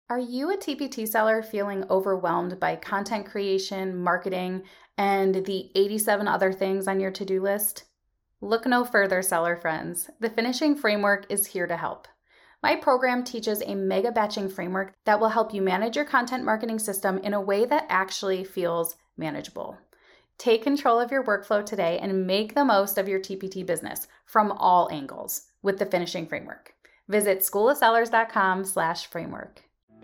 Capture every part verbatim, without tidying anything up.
Are you a T P T seller feeling overwhelmed by content creation, marketing, and the eighty-seven other things on your to-do list? Look no further, seller friends. The Finishing Framework is here to help. My program teaches a mega batching framework that will help you manage your content marketing system in a way that actually feels manageable. Take control of your workflow today and make the most of your T P T business from all angles with the Finishing Framework. Visit schoolofsellers.com slash framework.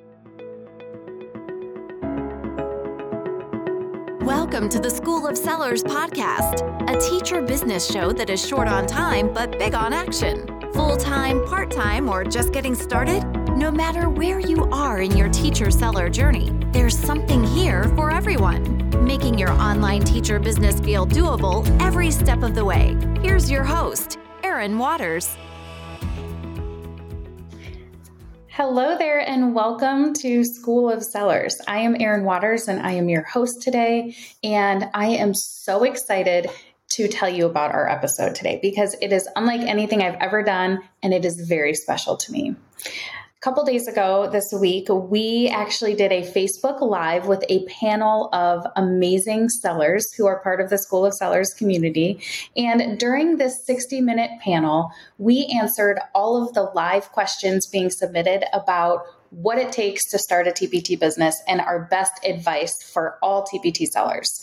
Welcome to the School of Sellers podcast, a teacher business show that is short on time but big on action. Full-time, part-time, or just getting started? No matter where you are in your teacher-seller journey, there's something here for everyone, making your online teacher business feel doable every step of the way. Here's your host, Erin Waters. Hello there and welcome to School of Sellers. I am Erin Waters and I am your host today, and I am so excited to tell you about our episode today because it is unlike anything I've ever done and it is very special to me. A couple days ago this week, we actually did a Facebook Live with a panel of amazing sellers who are part of the School of Sellers community. And during this sixty minute panel, we answered all of the live questions being submitted about what it takes to start a T P T business and our best advice for all T P T sellers.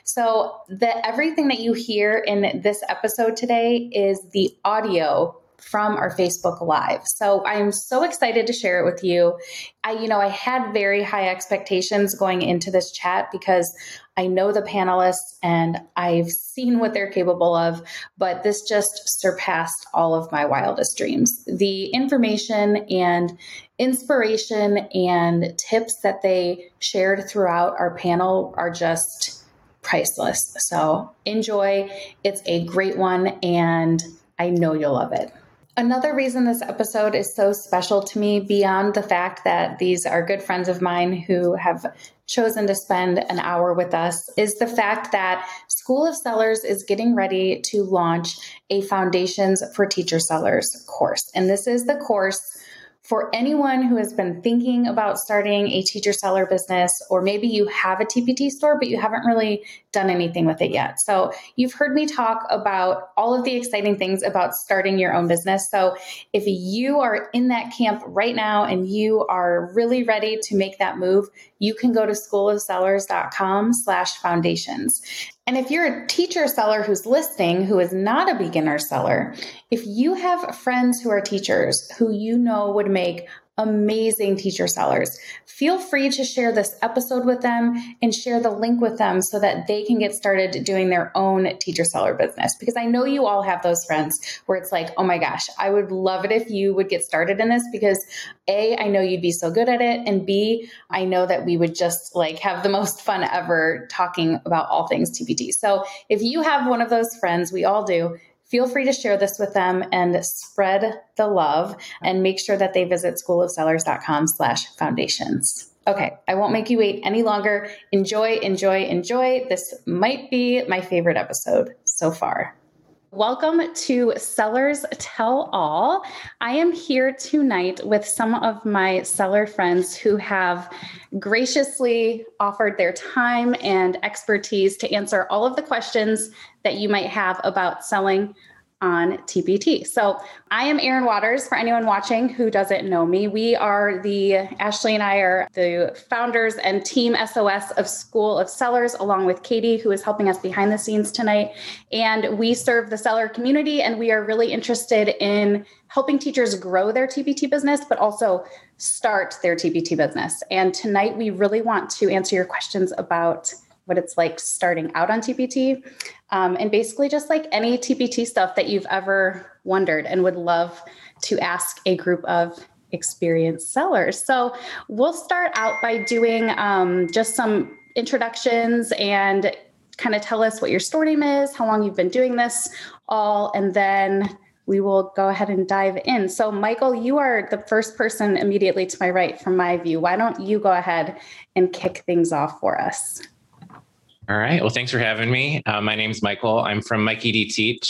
So the everything that you hear in this episode today is the audio from our Facebook Live. So I am so excited to share it with you. I, you know, I had very high expectations going into this chat because I know the panelists and I've seen what they're capable of, but this just surpassed all of my wildest dreams. The information and inspiration and tips that they shared throughout our panel are just priceless. So enjoy. It's a great one and I know you'll love it. Another reason this episode is so special to me, beyond the fact that these are good friends of mine who have chosen to spend an hour with us, is the fact that School of Sellers is getting ready to launch a Foundations for Teacher Sellers course. And this is the course for anyone who has been thinking about starting a teacher seller business, or maybe you have a T P T store, but you haven't really done anything with it yet. So you've heard me talk about all of the exciting things about starting your own business. So if you are in that camp right now and you are really ready to make that move, you can go to schoolofsellers.com slash foundations. And if you're a teacher seller who's listening, who is not a beginner seller, if you have friends who are teachers who you know would make amazing teacher sellers, feel free to share this episode with them and share the link with them so that they can get started doing their own teacher seller business. Because I know you all have those friends where it's like, oh my gosh, I would love it if you would get started in this because A, I know you'd be so good at it. And B, I know that we would just like have the most fun ever talking about all things T P T. So if you have one of those friends, we all do, feel free to share this with them and spread the love and make sure that they visit schoolofsellers.com slash foundations. Okay, I won't make you wait any longer. Enjoy, enjoy, enjoy. This might be my favorite episode so far. Welcome to Sellers Tell All. I am here tonight with some of my seller friends who have graciously offered their time and expertise to answer all of the questions that you might have about selling on T P T. So I am Erin Waters, for anyone watching who doesn't know me. We are the, Ashley and I are the founders and team S O S of School of Sellers, along with Katie, who is helping us behind the scenes tonight. And we serve the seller community, and we are really interested in helping teachers grow their T P T business, but also start their T P T business. And tonight we really want to answer your questions about what it's like starting out on T P T, um, and basically just like any T P T stuff that you've ever wondered and would love to ask a group of experienced sellers. So we'll start out by doing um, just some introductions and kind of tell us what your store name is, how long you've been doing this all, and then we will go ahead and dive in. So Michael, you are the first person immediately to my right from my view. Why don't you go ahead and kick things off for us? All right. Well, thanks for having me. Uh, my name's Michael. I'm from Mikey D Teach.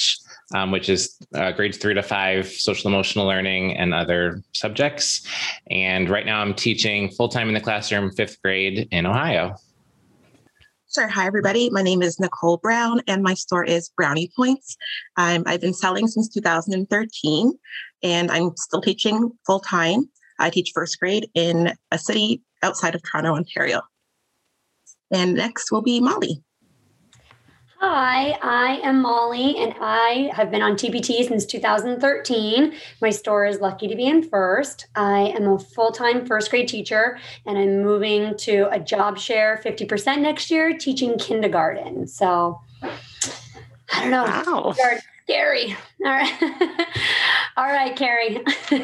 um, which is uh, grades three to five, social emotional learning and other subjects. And right now I'm teaching full-time in the classroom, fifth grade in Ohio. Sure. Hi, everybody. My name is Nicole Brown, and my store is Brownie Points. Um, I've been selling since two thousand thirteen, and I'm still teaching full-time. I teach first grade in a city outside of Toronto, Ontario. And next will be Molly. Hi, I am Molly, and I have been on T P T since two thousand thirteen. My store is Lucky to Be in First. I am a full-time first grade teacher, and I'm moving to a job share fifty percent next year, teaching kindergarten. So, I don't know. Wow. Scary. All right. All right, Carrie.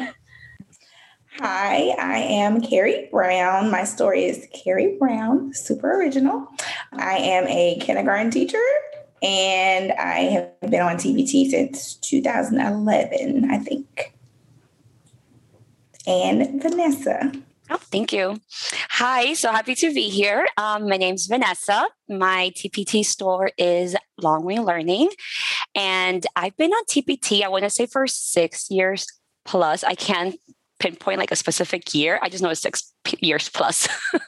Hi, I am Carrie Brown. My story is Carrie Brown, super original. I am a kindergarten teacher, and I have been on T P T since two thousand eleven, I think. And Vanessa. Oh, thank you. Hi, so happy to be here. Um, my name's Vanessa. My T P T store is Longway Learning, and I've been on T P T, I want to say for six years plus. I can't pinpoint like a specific year. I just know it's six p- years plus.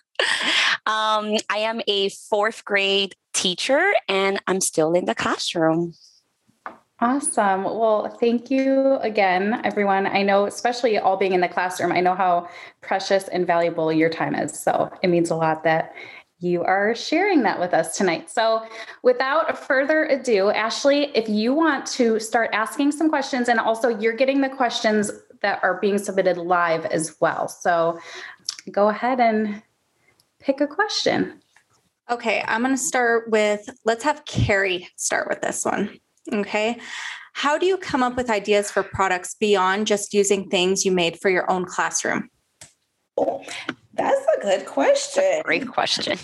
um, I am a fourth grade teacher, and I'm still in the classroom. Awesome. Well, thank you again, everyone. I know, especially all being in the classroom, I know how precious and valuable your time is. So it means a lot that you are sharing that with us tonight. So without further ado, Ashley, if you want to start asking some questions, and also you're getting the questions that are being submitted live as well. So go ahead and pick a question. Okay, I'm going to start with, let's have Carrie start with this one. Okay. How do you come up with ideas for products beyond just using things you made for your own classroom? Oh, that's a good question. Great question.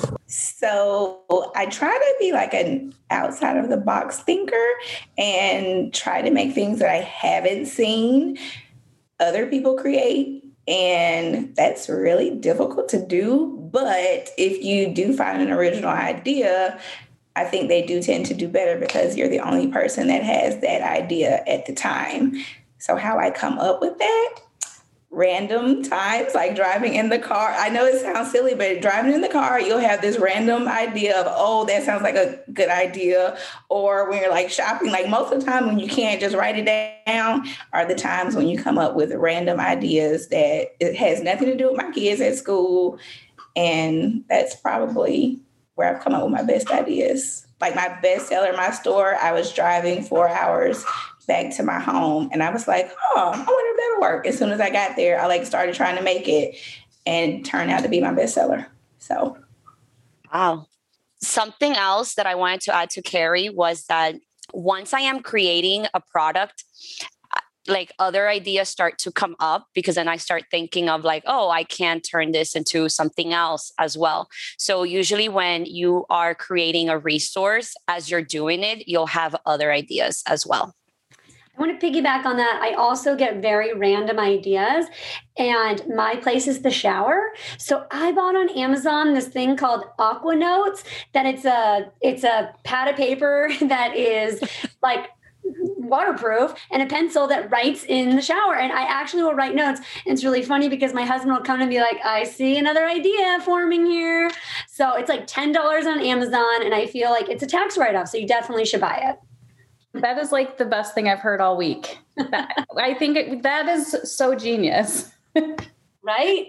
So I try to be like an outside of the box thinker and try to make things that I haven't seen other people create. And that's really difficult to do. But if you do find an original idea, I think they do tend to do better because you're the only person that has that idea at the time. So how I come up with that? Random times, like driving in the car. I know it sounds silly, but driving in the car, you'll have this random idea of, oh, that sounds like a good idea. Or when you're like shopping, like most of the time when you can't just write it down are the times when you come up with random ideas that it has nothing to do with my kids at school. And that's probably where I've come up with my best ideas. Like my best seller in my store, I was driving four hours back to my home. And I was like, oh, I wonder if that'll work. As soon as I got there, I like started trying to make it and it turned out to be my bestseller. So. Wow. Something else that I wanted to add to Carrie was that once I am creating a product, like other ideas start to come up because then I start thinking of like, oh, I can turn this into something else as well. So usually when you are creating a resource, as you're doing it, you'll have other ideas as well. I want to piggyback on that. I also get very random ideas, and my place is the shower. So I bought on Amazon this thing called Aqua Notes. That it's a it's a pad of paper that is like waterproof and a pencil that writes in the shower. And I actually will write notes. And it's really funny because my husband will come and be like, I see another idea forming here. So it's like ten dollars on Amazon, and I feel like it's a tax write-off. So you definitely should buy it. That is like the best thing I've heard all week. That, I think it, that is so genius. Right?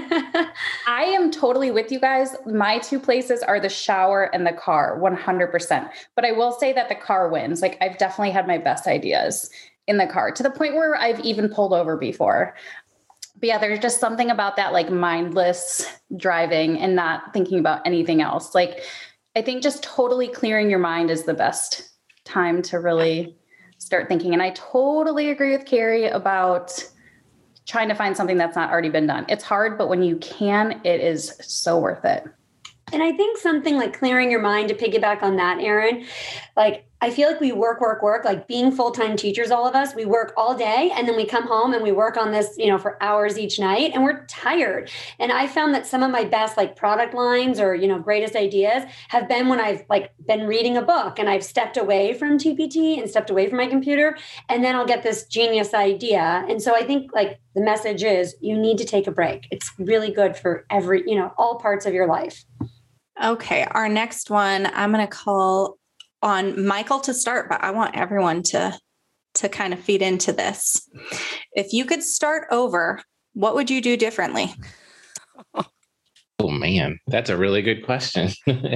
I am totally with you guys. My two places are the shower and the car, one hundred percent. But I will say that the car wins. Like I've definitely had my best ideas in the car to the point where I've even pulled over before. But yeah, there's just something about that like mindless driving and not thinking about anything else. Like I think just totally clearing your mind is the best time to really start thinking. And I totally agree with Carrie about trying to find something that's not already been done. It's hard, but when you can, it is so worth it. And I think something like clearing your mind, to piggyback on that, Erin, like I feel like we work, work, work, like being full-time teachers, all of us, we work all day and then we come home and we work on this, you know, for hours each night and we're tired. And I found that some of my best like product lines or, you know, greatest ideas have been when I've like been reading a book and I've stepped away from T P T and stepped away from my computer. And then I'll get this genius idea. And so I think like the message is you need to take a break. It's really good for every, you know, all parts of your life. Okay. Our next one, I'm going to call on Michael to start, but I want everyone to, to kind of feed into this. If you could start over, what would you do differently? Oh man, that's a really good question.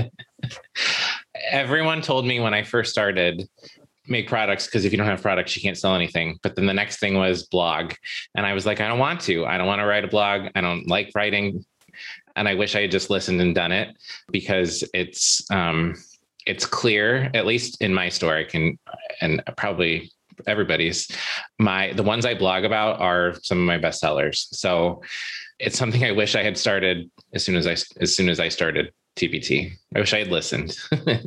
Everyone told me when I first started, make products, because if you don't have products, you can't sell anything. But then the next thing was blog. And I was like, I don't want to. I don't want to write a blog. I don't like writing. And I wish I had just listened and done it, because it's um, it's clear, at least in my store, I can, and probably everybody's, my the ones I blog about are some of my best sellers. So it's something I wish I had started as soon as I as soon as I started T P T. I wish I had listened.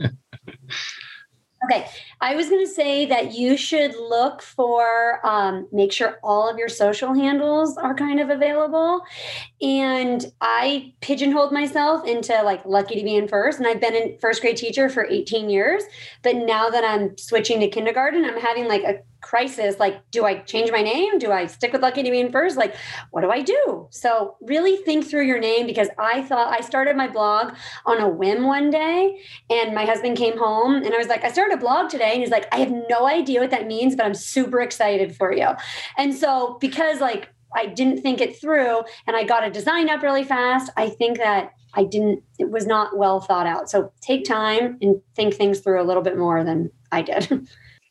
Okay. I was going to say that you should look for, um, make sure all of your social handles are kind of available. And I pigeonholed myself into like lucky to be in first. And I've been a first grade teacher for eighteen years. But now that I'm switching to kindergarten, I'm having like a crisis. Like, do I change my name? Do I stick with lucky to be in first? Like, what do I do? So really think through your name, because I thought I started my blog on a whim one day and my husband came home and I was like, I started a blog today. And he's like, I have no idea what that means, but I'm super excited for you. And so because like, I didn't think it through and I got a design up really fast, I think that I didn't, it was not well thought out. So take time and think things through a little bit more than I did.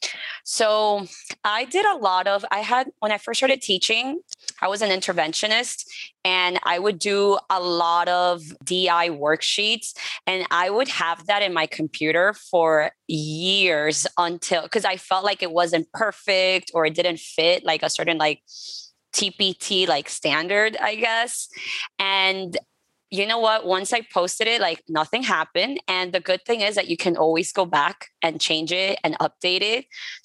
So I did a lot of, I had, when I first started teaching, I was an interventionist and I would do a lot of D I worksheets and I would have that in my computer for years until, because I felt like it wasn't perfect or it didn't fit like a certain like T P T like standard, I guess. And you know what? Once I posted it, like nothing happened. And the good thing is that you can always go back and change it and update it.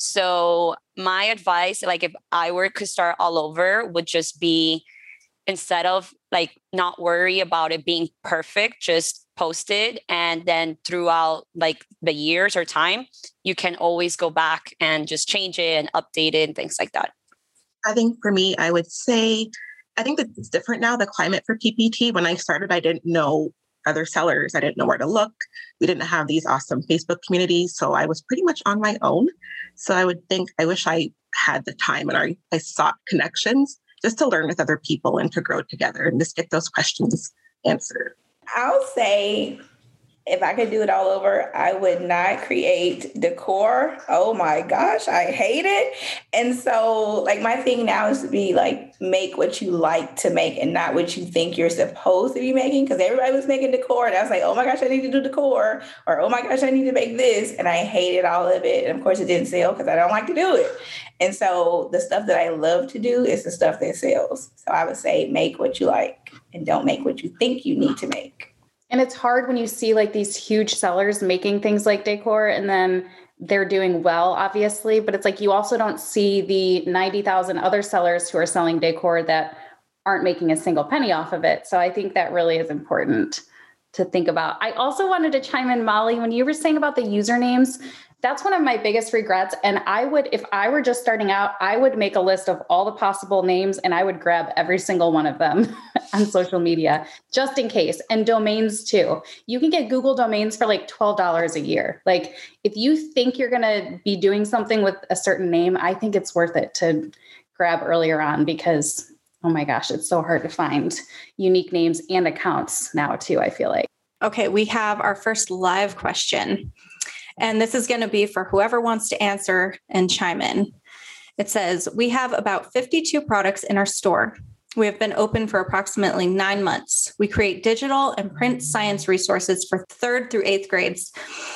So my advice, like if I were to start all over, would just be instead of like not worry about it being perfect, just post it. And then throughout like the years or time, you can always go back and just change it and update it and things like that. I think for me, I would say, I think that it's different now, the climate for T P T. When I started, I didn't know other sellers. I didn't know where to look. We didn't have these awesome Facebook communities. So I was pretty much on my own. So I would think, I wish I had the time and I, I sought connections just to learn with other people and to grow together and just get those questions answered. I'll say, if I could do it all over, I would not create decor. Oh my gosh, I hate it. And so like my thing now is to be like, make what you like to make and not what you think you're supposed to be making. Because everybody was making decor and I was like, oh my gosh, I need to do decor. Or, oh my gosh, I need to make this. And I hated all of it. And of course it didn't sell because I don't like to do it. And so the stuff that I love to do is the stuff that sells. So I would say make what you like and don't make what you think you need to make. And it's hard when you see like these huge sellers making things like decor and then they're doing well, obviously, but it's like you also don't see the ninety thousand other sellers who are selling decor that aren't making a single penny off of it. So I think that really is important to think about. I also wanted to chime in, Molly, when you were saying about the usernames, that's one of my biggest regrets. And I would, if I were just starting out, I would make a list of all the possible names and I would grab every single one of them on social media, just in case. And domains too. You can get Google domains for like twelve dollars a year. Like if you think you're going to be doing something with a certain name, I think it's worth it to grab earlier on because, oh my gosh, it's so hard to find unique names and accounts now too, I feel like. Okay, we have our first live question. And this is going to be for whoever wants to answer and chime in. It says, we have about fifty-two products in our store. We have been open for approximately nine months. We create digital and print science resources for third through eighth grades.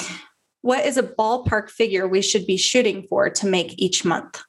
What is a ballpark figure we should be shooting for to make each month?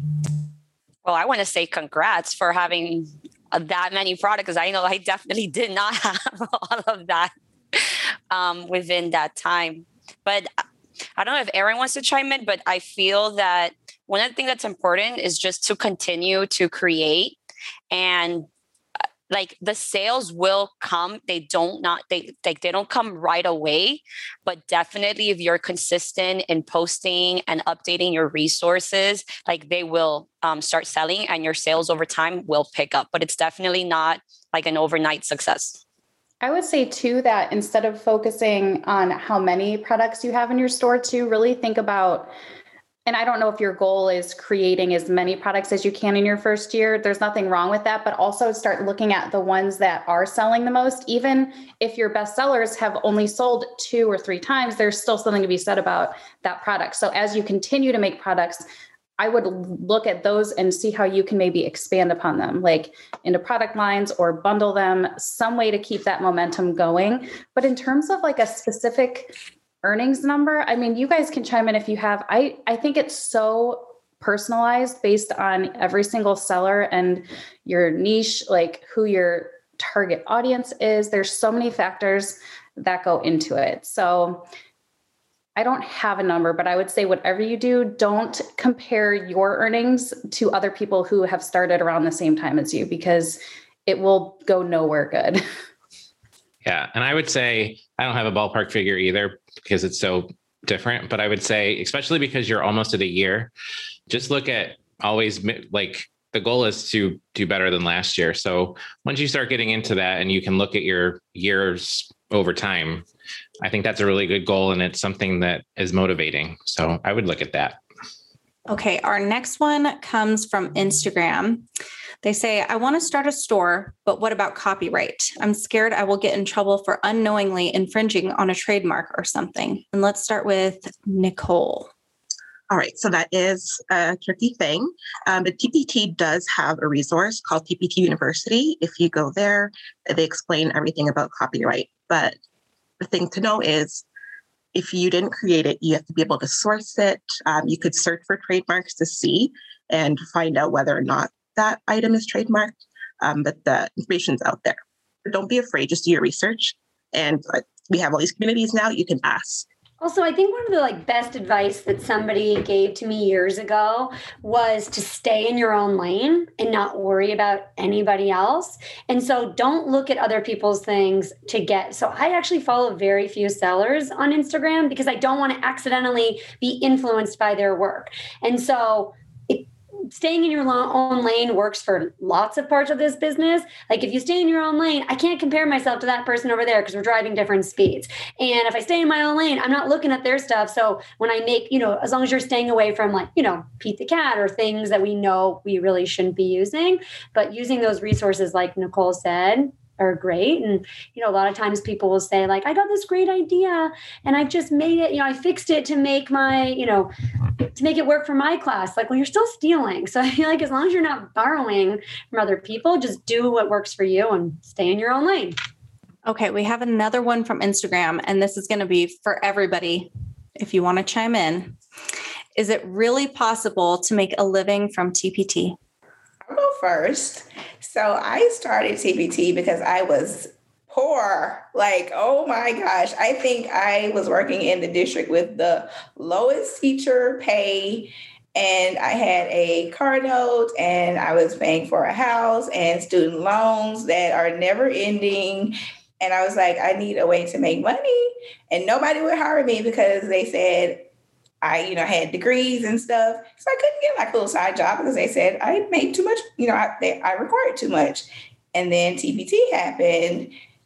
Well, I want to say congrats for having that many products, because I know I definitely did not have all of that um, within that time. But I don't know if Erin wants to chime in, but I feel that one of the things that's important is just to continue to create, and like the sales will come. They don't not they like they don't come right away, but definitely if you're consistent in posting and updating your resources, like they will um, start selling, and your sales over time will pick up. But it's definitely not like an overnight success. I would say too that instead of focusing on how many products you have in your store, to really think about, and I don't know if your goal is creating as many products as you can in your first year. There's nothing wrong with that, but also start looking at the ones that are selling the most. Even if your best sellers have only sold two or three times, there's still something to be said about that product. So as you continue to make products, I would look at those and see how you can maybe expand upon them, like into product lines or bundle them, some way to keep that momentum going. But in terms of like a specific earnings number, I mean, you guys can chime in if you have. I, I think it's so personalized based on every single seller and your niche, like who your target audience is. There's so many factors that go into it. So I don't have a number, but I would say whatever you do, don't compare your earnings to other people who have started around the same time as you, because it will go nowhere good. Yeah. And I would say, I don't have a ballpark figure either because it's so different, but I would say, especially because you're almost at a year, just look at always like the goal is to do better than last year. So once you start getting into that and you can look at your years over time, I think that's a really good goal. And it's something that is motivating. So I would look at that. Okay. Our next one comes from Instagram. They say, I want to start a store, but what about copyright? I'm scared I will get in trouble for unknowingly infringing on a trademark or something. And let's start with Nicole. All right, so that is a tricky thing. Um, but T P T does have a resource called T P T University. If you go there, they explain everything about copyright. But the thing to know is, if you didn't create it, you have to be able to source it. Um, you could search for trademarks to see and find out whether or not that item is trademarked. Um, but the information's out there. But don't be afraid, just do your research. And uh, we have all these communities now, you can ask. Also, I think one of the like best advice that somebody gave to me years ago was to stay in your own lane and not worry about anybody else. And so don't look at other people's things to get. So I actually follow very few sellers on Instagram because I don't want to accidentally be influenced by their work. And so it, staying in your own lane works for lots of parts of this business. Like if you stay in your own lane, I can't compare myself to that person over there because we're driving different speeds. And if I stay in my own lane, I'm not looking at their stuff. So when I make, you know, as long as you're staying away from like, you know, Pete the Cat or things that we know we really shouldn't be using, but using those resources like Nicole said, are great. And, you know, a lot of times people will say like, I got this great idea and I've just made it, you know, I fixed it to make my, you know, to make it work for my class. Like, well, you're still stealing. So I feel like as long as you're not borrowing from other people, just do what works for you and stay in your own lane. Okay. We have another one from Instagram, and this is going to be for everybody. If you want to chime in, is it really possible to make a living from T P T? I'll go first. So I started T P T because I was poor. Like, oh my gosh. I think I was working in the district with the lowest teacher pay. And I had a car note and I was paying for a house and student loans that are never ending. And I was like, I need a way to make money. And nobody would hire me because they said, I, you know, had degrees and stuff. So I couldn't get like a little side job because they said I made too much, you know, I, they, I required too much. And then T P T happened.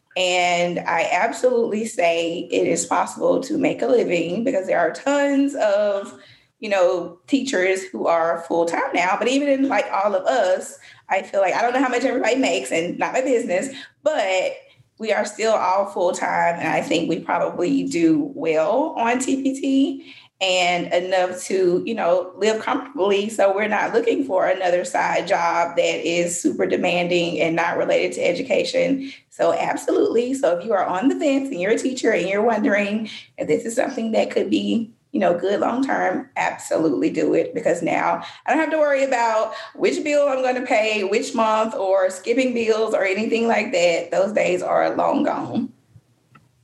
And I absolutely say it is possible to make a living because there are tons of, you know, teachers who are full-time now. But even in like all of us, I feel like I don't know how much everybody makes and not my business, but we are still all full-time. And I think we probably do well on T P T. And enough to, you know, live comfortably. So we're not looking for another side job that is super demanding and not related to education. So absolutely. So if you are on the fence and you're a teacher and you're wondering if this is something that could be, you know, good long-term, absolutely do it. Because now I don't have to worry about which bill I'm going to pay, which month, or skipping bills or anything like that. Those days are long gone.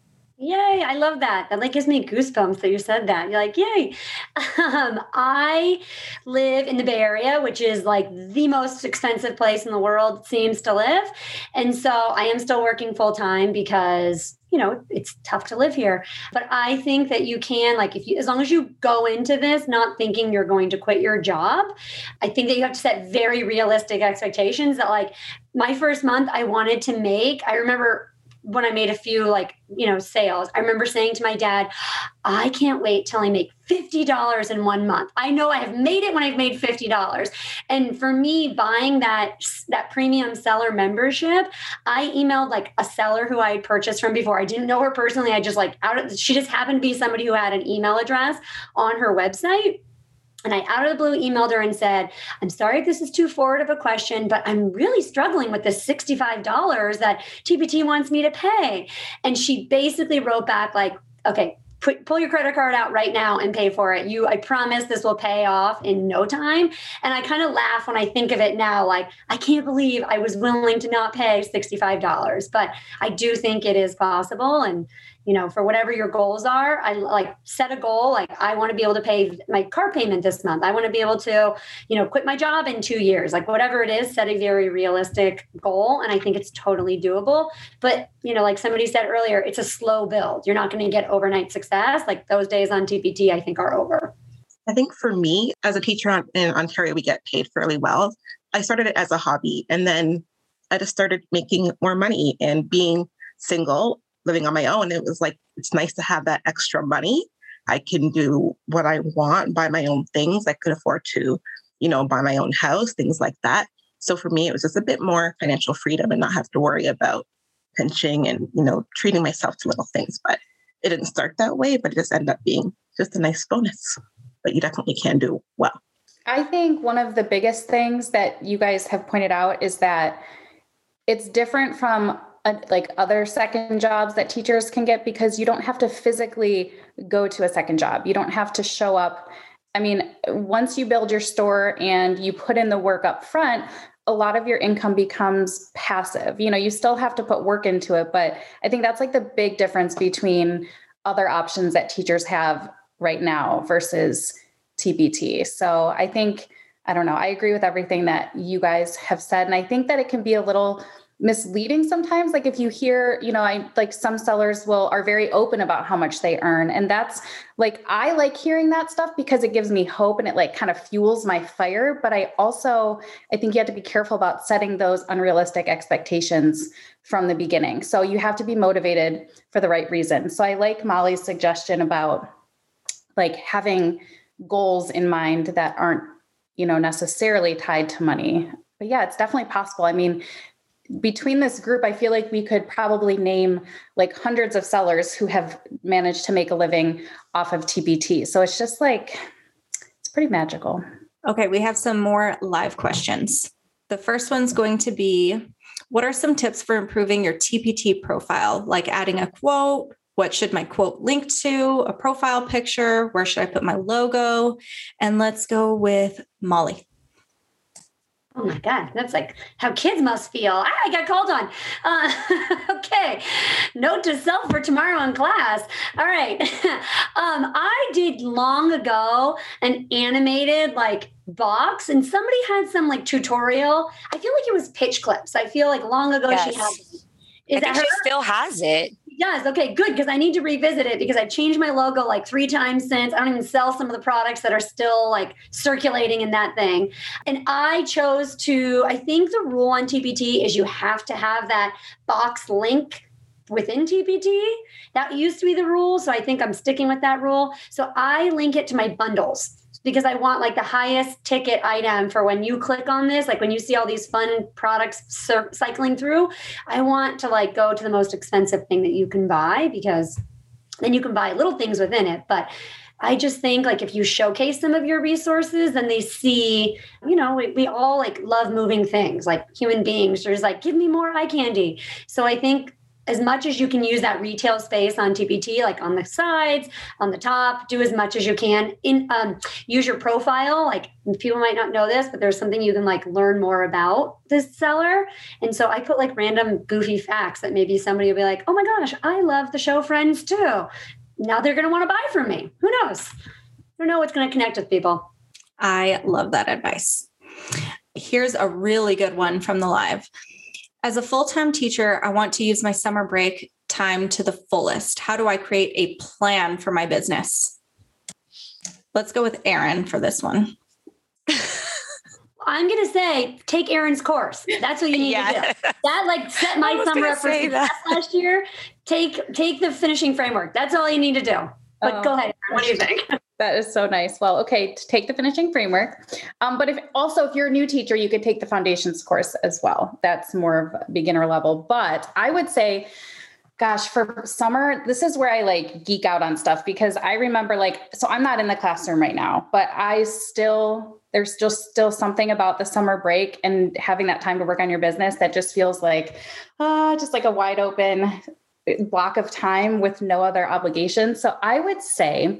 Yay. I love that. That like gives me goosebumps that you said that. You're like, yay. Um, I live in the Bay Area, which is like the most expensive place in the world, it seems to live. And so I am still working full time because, you know, it's tough to live here. But I think that you can, like, if you, as long as you go into this not thinking you're going to quit your job, I think that you have to set very realistic expectations that, like, my first month I wanted to make, I remember when I made a few, like, you know, sales, I remember saying to my dad, I can't wait till I make fifty dollars in one month. I know I have made it when I've made fifty dollars. And for me, buying that, that premium seller membership, I emailed like a seller who I had purchased from before. I didn't know her personally. I just like, out of, she just happened to be somebody who had an email address on her website. And I out of the blue emailed her and said, I'm sorry if this is too forward of a question, but I'm really struggling with this sixty-five dollars that T P T wants me to pay. And she basically wrote back like, okay, put, pull your credit card out right now and pay for it. You, I promise this will pay off in no time. And I kind of laugh when I think of it now, like, I can't believe I was willing to not pay sixty-five dollars, but I do think it is possible. And you know, for whatever your goals are, I like set a goal. Like, I want to be able to pay my car payment this month. I want to be able to, you know, quit my job in two years, like whatever it is, set a very realistic goal. And I think it's totally doable. But, you know, like somebody said earlier, it's a slow build. You're not going to get overnight success. Like those days on T P T, I think are over. I think for me, as a teacher in Ontario, we get paid fairly well. I started it as a hobby, and then I just started making more money and being single, living on my own. It was like, it's nice to have that extra money. I can do what I want, buy my own things. I could afford to, you know, buy my own house, things like that. So for me, it was just a bit more financial freedom and not have to worry about pinching and, you know, treating myself to little things. But it didn't start that way, but it just ended up being just a nice bonus. But you definitely can do well. I think one of the biggest things that you guys have pointed out is that it's different from Uh, like other second jobs that teachers can get, because you don't have to physically go to a second job. You don't have to show up. I mean, once you build your store and you put in the work up front, a lot of your income becomes passive. You know, you still have to put work into it, but I think that's like the big difference between other options that teachers have right now versus T P T. So I think, I don't know, I agree with everything that you guys have said. And I think that it can be a little misleading sometimes. Like if you hear, you know, I like some sellers will are very open about how much they earn. And that's like, I like hearing that stuff because it gives me hope and it like kind of fuels my fire. But I also, I think you have to be careful about setting those unrealistic expectations from the beginning. So you have to be motivated for the right reason. So I like Molly's suggestion about like having goals in mind that aren't, you know, necessarily tied to money. But yeah, it's definitely possible. I mean, between this group, I feel like we could probably name like hundreds of sellers who have managed to make a living off of T P T. So it's just like, it's pretty magical. Okay, we have some more live questions. The first one's going to be, what are some tips for improving your T P T profile? Like adding a quote, what should my quote link to, a profile picture, where should I put my logo? And let's go with Molly. Oh my God, that's like how kids must feel. Ah, I got called on. Uh, okay, note to self for tomorrow in class. All right. um, I did long ago an animated like box, and somebody had some like tutorial. I feel like it was Pitch Clips. I feel like long ago yes. she had. Is I think that her? She still has it. Yes. Okay, good. Because I need to revisit it because I've changed my logo like three times since. I don't even sell some of the products that are still like circulating in that thing. And I chose to, I think the rule on T P T is you have to have that box link within T P T. That used to be the rule. So I think I'm sticking with that rule. So I link it to my bundles, because I want like the highest ticket item for when you click on this, like when you see all these fun products cir- cycling through, I want to like go to the most expensive thing that you can buy, because then you can buy little things within it. But I just think like if you showcase some of your resources, then they see, you know, we, we all like love moving things like human beings. There's like, give me more eye candy. So I think as much as you can use that retail space on T P T, like on the sides, on the top, do as much as you can. In um, use your profile. Like people might not know this, but there's something you can like learn more about this seller. And so I put like random goofy facts that maybe somebody will be like, oh my gosh, I love the show Friends too. Now they're going to want to buy from me. Who knows? I don't know what's going to connect with people. I love that advice. Here's a really good one from the live. As a full-time teacher, I want to use my summer break time to the fullest. How do I create a plan for my business? Let's go with Erin for this one. I'm going to say, take Erin's course. That's what you need yeah. to do. That like set my summer up for success last year. Take, take the finishing framework. That's all you need to do. But oh. Go ahead. Erin, what do you think? That is so nice. Well, okay, to take the finishing framework. Um, but if also, if you're a new teacher, you could take the foundations course as well. That's more of beginner level. But I would say, gosh, for summer, this is where I like geek out on stuff because I remember like, so I'm not in the classroom right now, but I still, there's just still something about the summer break and having that time to work on your business that just feels like, uh, just like a wide open block of time with no other obligations. So I would say,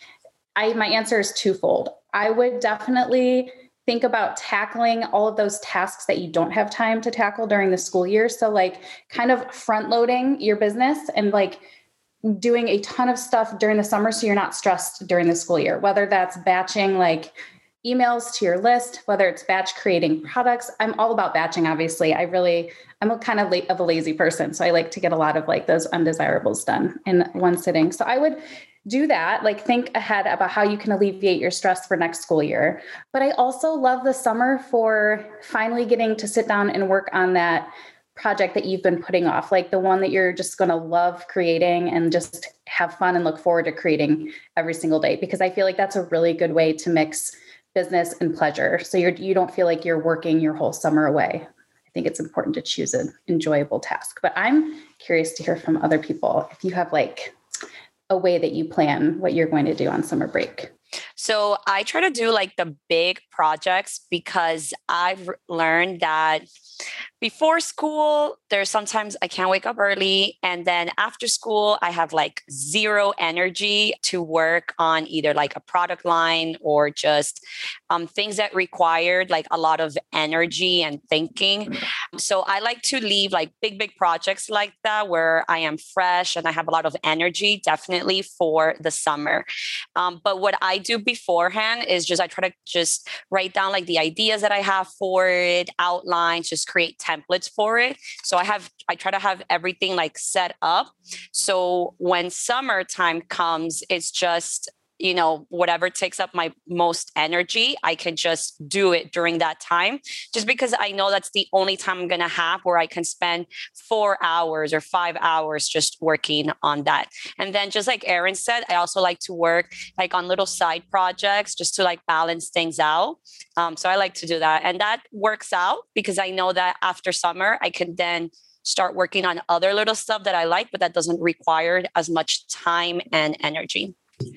I, my answer is twofold. I would definitely think about tackling all of those tasks that you don't have time to tackle during the school year. So like kind of front loading your business and like doing a ton of stuff during the summer so you're not stressed during the school year, whether that's batching like emails to your list, whether it's batch creating products. I'm all about batching, obviously. I really, I'm a kind of late of a lazy person. So I like to get a lot of like those undesirables done in one sitting. So I would do that, like think ahead about how you can alleviate your stress for next school year. But I also love the summer for finally getting to sit down and work on that project that you've been putting off, like the one that you're just going to love creating and just have fun and look forward to creating every single day. Because I feel like that's a really good way to mix business and pleasure. So you're, you don't feel like you're working your whole summer away. I think it's important to choose an enjoyable task. But I'm curious to hear from other people if you have like a way that you plan what you're going to do on summer break. So I try to do like the big projects because I've learned that before school, there's sometimes I can't wake up early. And then after school, I have like zero energy to work on either like a product line or just um, things that required like a lot of energy and thinking. So I like to leave like big, big projects like that where I am fresh and I have a lot of energy, definitely for the summer. Um, but what I do beforehand is just I try to just write down like the ideas that I have for it, outlines, just create templates for it. So I have, I try to have everything like set up. So when summertime comes, it's just, you know, whatever takes up my most energy, I can just do it during that time, just because I know that's the only time I'm going to have where I can spend four hours or five hours just working on that. And then just like Erin said, I also like to work like on little side projects just to like balance things out. Um, so I like to do that. And that works out because I know that after summer, I can then start working on other little stuff that I like, but that doesn't require as much time and energy.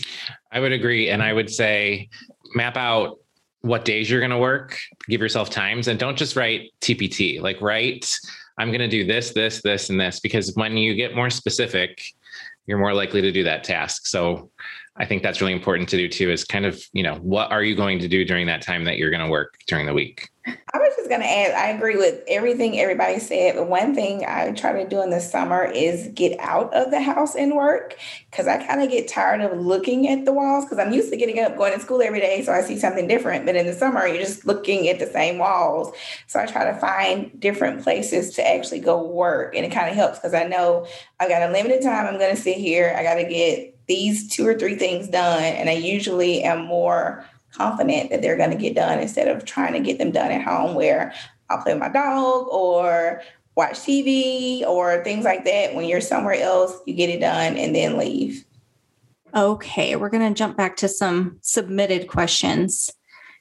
I would agree. And I would say map out what days you're going to work, give yourself times, and don't just write T P T, like write, I'm going to do this, this, this, and this, because when you get more specific, you're more likely to do that task. So I think that's really important to do too, is kind of, you know, what are you going to do during that time that you're going to work during the week? I was just going to add, I agree with everything everybody said, but one thing I try to do in the summer is get out of the house and work, because I kind of get tired of looking at the walls, because I'm used to getting up, going to school every day, so I see something different. But in the summer, you're just looking at the same walls. So I try to find different places to actually go work, and it kind of helps because I know I got a limited time. I'm going to sit here. I got to get these two or three things done, and I usually am more confident that they're going to get done instead of trying to get them done at home where I'll play with my dog or watch T V or things like that. When you're somewhere else, you get it done and then leave. Okay, we're going to jump back to some submitted questions.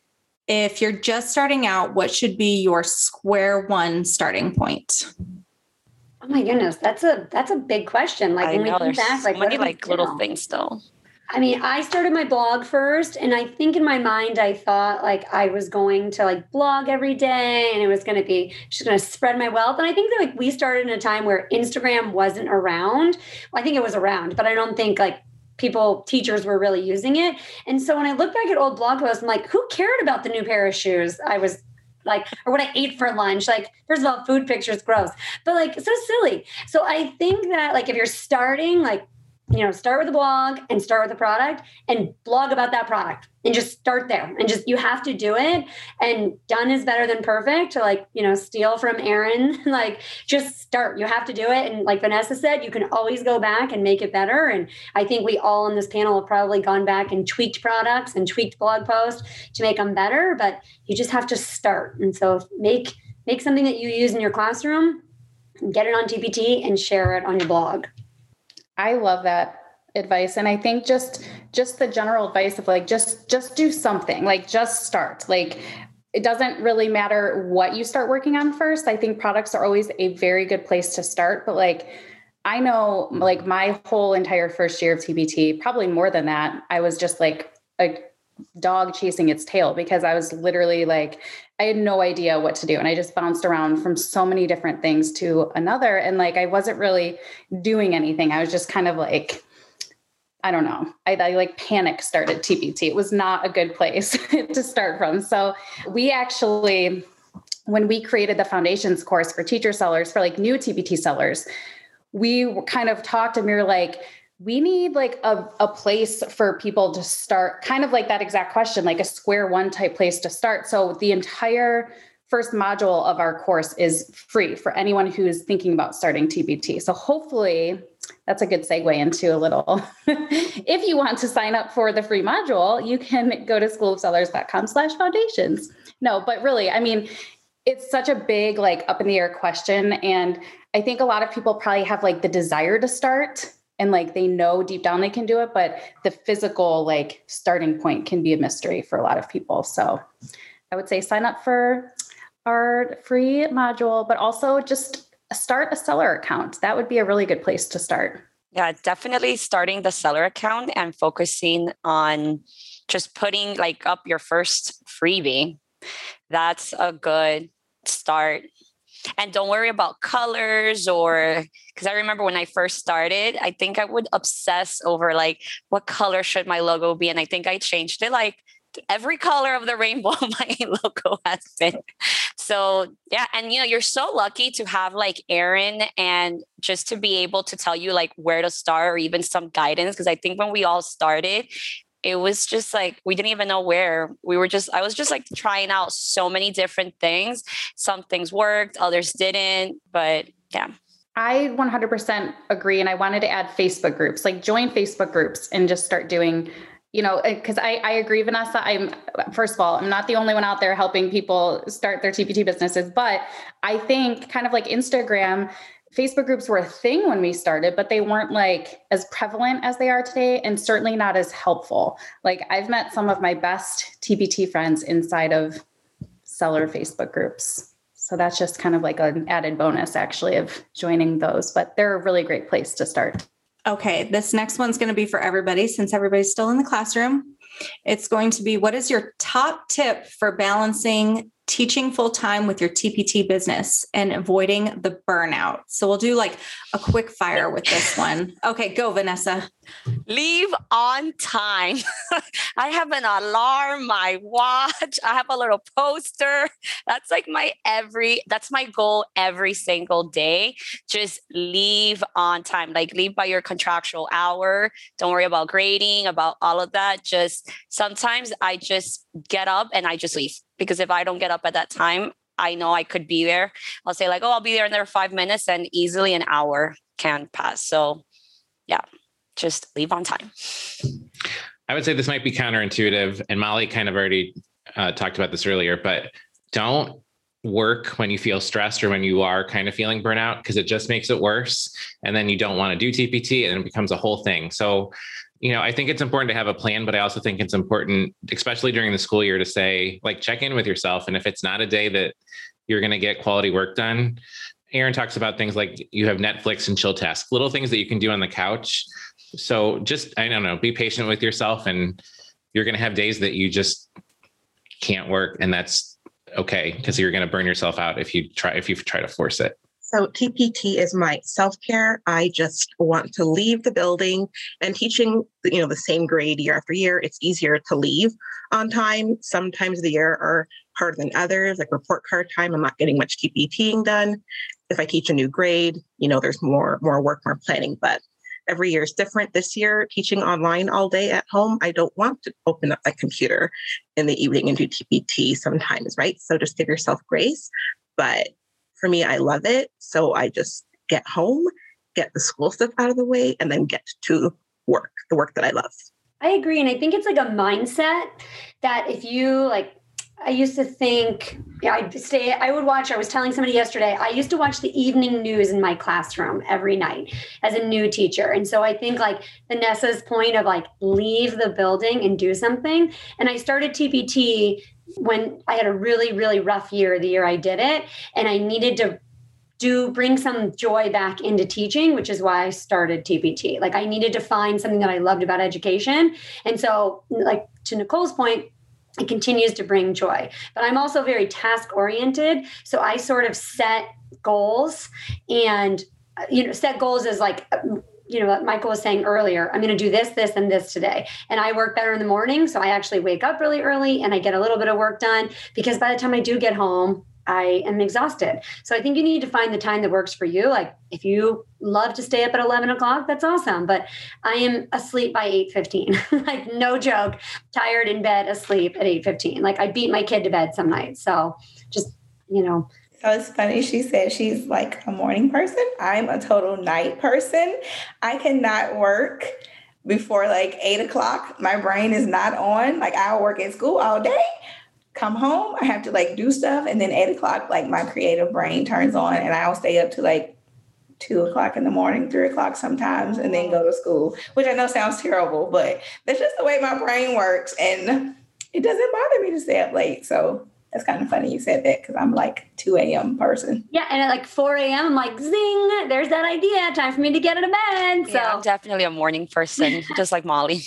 If you're just starting out, what should be your square one starting point? Oh my goodness, that's a that's a big question. Like I when know, we think there's back, like so many what like little things still. I mean, I started my blog first, and I think in my mind, I thought like I was going to like blog every day and it was going to be just going to spread my wealth. And I think that like we started in a time where Instagram wasn't around. Well, I think it was around, but I don't think like people, teachers were really using it. And so when I look back at old blog posts, I'm like, who cared about the new pair of shoes I was like, or what I ate for lunch? Like, first of all, food pictures, gross, but like, so silly. So I think that like, if you're starting, like, you know, start with a blog and start with a product and blog about that product and just start there and just, you have to do it. And done is better than perfect, to like, you know, steal from Erin, like just start, you have to do it. And like Vanessa said, you can always go back and make it better. And I think we all on this panel have probably gone back and tweaked products and tweaked blog posts to make them better, but you just have to start. And so make, make something that you use in your classroom, get it on T P T and share it on your blog. I love that advice. And I think just, just the general advice of like, just, just do something, like just start. Like, it doesn't really matter what you start working on first. I think products are always a very good place to start. But like, I know like my whole entire first year of T P T, probably more than that, I was just like a dog chasing its tail, because I was literally like, I had no idea what to do. And I just bounced around from so many different things to another. And like, I wasn't really doing anything. I was just kind of like, I don't know. I, I like panic started T P T. It was not a good place to start from. So we actually, when we created the foundations course for teacher sellers, for like new T P T sellers, we kind of talked and we were like, we need like a, a place for people to start, kind of like that exact question, like a square one type place to start. So the entire first module of our course is free for anyone who's thinking about starting T P T. So hopefully that's a good segue into a little, if you want to sign up for the free module, you can go to school of sellers dot com slash foundations. No, but really, I mean, it's such a big, like up in the air question. And I think a lot of people probably have like the desire to start, and like they know deep down they can do it, but the physical like starting point can be a mystery for a lot of people. So I would say sign up for our free module, but also just start a seller account. That would be a really good place to start. Yeah, definitely starting the seller account and focusing on just putting like up your first freebie. That's a good start. And don't worry about colors, or because I remember when I first started, I think I would obsess over like, what color should my logo be? And I think I changed it like every color of the rainbow my logo has been. So yeah. And you know, you're so lucky to have like Erin, and just to be able to tell you like where to start, or even some guidance. Because I think when we all started, it was just like, we didn't even know where. We were just, I was just like trying out so many different things. Some things worked, others didn't, but yeah. I one hundred percent agree. And I wanted to add Facebook groups, like join Facebook groups and just start doing, you know, because I, I agree, Vanessa. I'm, first of all, I'm not the only one out there helping people start their T P T businesses, but I think kind of like Instagram, Facebook groups were a thing when we started, but they weren't like as prevalent as they are today, and certainly not as helpful. Like I've met some of my best T P T friends inside of seller Facebook groups. So that's just kind of like an added bonus actually of joining those, but they're a really great place to start. Okay. This next one's going to be for everybody, since everybody's still in the classroom. It's going to be, what is your top tip for balancing teaching full-time with your T P T business and avoiding the burnout? So we'll do like a quick fire with this one. Okay, go Vanessa. Leave on time. I have an alarm, my watch, I have a little poster. That's like my every, that's my goal every single day. Just leave on time, like leave by your contractual hour. Don't worry about grading, about all of that. Just sometimes I just get up and I just leave. Because if I don't get up at that time, I know I could be there. I'll say like, oh, I'll be there in there five minutes and easily an hour can pass. So yeah, just leave on time. I would say this might be counterintuitive, and Molly kind of already uh, talked about this earlier, but don't work when you feel stressed or when you are kind of feeling burnout, because it just makes it worse. And then you don't want to do T P T and it becomes a whole thing. So you know, I think it's important to have a plan, but I also think it's important, especially during the school year, to say, like, check in with yourself. And if it's not a day that you're going to get quality work done, Erin talks about things like you have Netflix and chill tasks, little things that you can do on the couch So just, I don't know, be patient with yourself, and you're going to have days that you just can't work. And that's okay, because you're going to burn yourself out if you try, if you try to force it. So T P T is my self-care. I just want to leave the building, and teaching, you know, the same grade year after year, it's easier to leave on time. Some times of the year are harder than others, like report card time. I'm not getting much TPTing done. If I teach a new grade, you know, there's more, more work, more planning, but every year is different. This year, teaching online all day at home, I don't want to open up my computer in the evening and do T P T sometimes, right? So just give yourself grace. But for me, I love it. So I just get home, get the school stuff out of the way, and then get to work, the work that I love. I agree. And I think it's like a mindset that if you like, I used to think, yeah, I'd stay, I would watch, I was telling somebody yesterday, I used to watch the evening news in my classroom every night as a new teacher. And so I think like Vanessa's point of like, leave the building and do something. And I started T P T when I had a really, really rough year, the year I did it. And I needed to do bring some joy back into teaching, which is why I started T P T. Like I needed to find something that I loved about education. And so like to Nicole's point, it continues to bring joy, but I'm also very task oriented. So I sort of set goals and, you know, set goals as like, you know, what Michael was saying earlier, I'm going to do this, this, and this today. And I work better in the morning. So I actually wake up really early and I get a little bit of work done, because by the time I do get home, I am exhausted. So I think you need to find the time that works for you. Like if you love to stay up at eleven o'clock, that's awesome. But I am asleep by eight fifteen, like no joke, tired in bed, asleep at eight fifteen. Like I beat my kid to bed some nights. So just, you know. So it's funny. She said she's like a morning person. I'm a total night person. I cannot work before like eight o'clock. My brain is not on. Like I'll work at school all day, come home, I have to like do stuff. And then eight o'clock, like my creative brain turns on and I'll stay up to like two o'clock in the morning, three o'clock sometimes, and then go to school, which I know sounds terrible, but that's just the way my brain works. And it doesn't bother me to stay up late. So that's kind of funny you said that, because I'm like two a.m. person. Yeah. And at like four a.m., I'm like, zing, there's that idea. Time for me to get out of bed. So yeah, I'm definitely a morning person, just like Molly.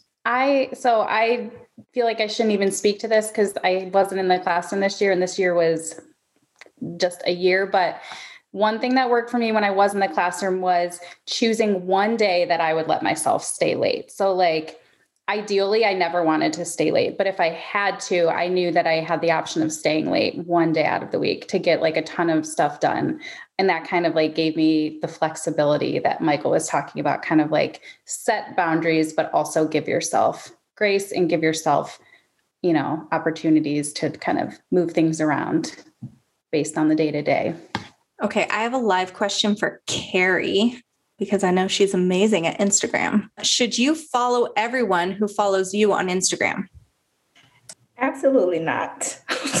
I, so I feel like I shouldn't even speak to this because I wasn't in the classroom this year, and this year was just a year. But one thing that worked for me when I was in the classroom was choosing one day that I would let myself stay late. So like, ideally, I never wanted to stay late, but if I had to, I knew that I had the option of staying late one day out of the week to get like a ton of stuff done. And that kind of like gave me the flexibility that Michael was talking about, kind of like set boundaries, but also give yourself grace and give yourself, you know, opportunities to kind of move things around based on the day to day. Okay. I have a live question for Carrie, because I know she's amazing at Instagram. Should you follow everyone who follows you on Instagram? Absolutely not.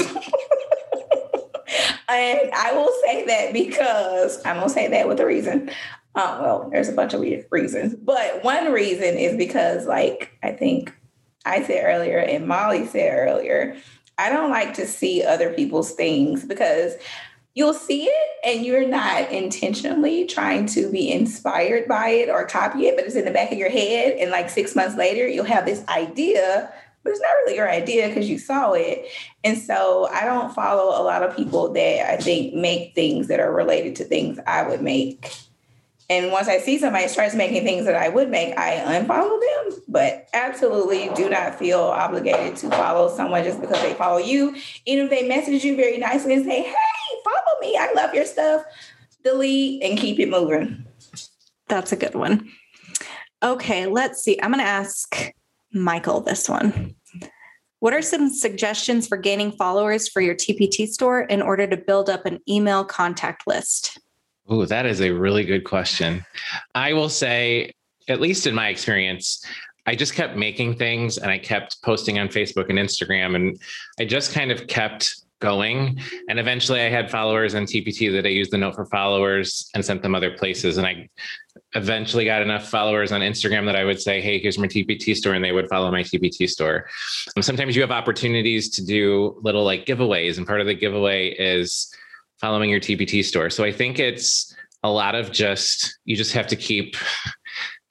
And I will say that because I'm going to say that with a reason. Uh, well, there's a bunch of reasons, but one reason is because, like, I think I said earlier and Molly said earlier, I don't like to see other people's things, because you'll see it and you're not intentionally trying to be inspired by it or copy it, but it's in the back of your head. And like six months later, you'll have this idea, but it's not really your idea because you saw it. And so I don't follow a lot of people that I think make things that are related to things I would make. And once I see somebody starts making things that I would make, I unfollow them. But absolutely do not feel obligated to follow someone just because they follow you. Even if they message you very nicely and say, hey, follow me, I love your stuff, delete and keep it moving. That's a good one. Okay, let's see. I'm going to ask Michael this one. What are some suggestions for gaining followers for your T P T store in order to build up an email contact list? Oh, that is a really good question. I will say, at least in my experience, I just kept making things and I kept posting on Facebook and Instagram, and I just kind of kept going. And eventually I had followers on T P T that I used the note for followers and sent them other places. And I eventually got enough followers on Instagram that I would say, hey, here's my T P T store. And they would follow my T P T store. Um, sometimes you have opportunities to do little like giveaways. And part of the giveaway is following your T P T store. So I think it's a lot of just, you just have to keep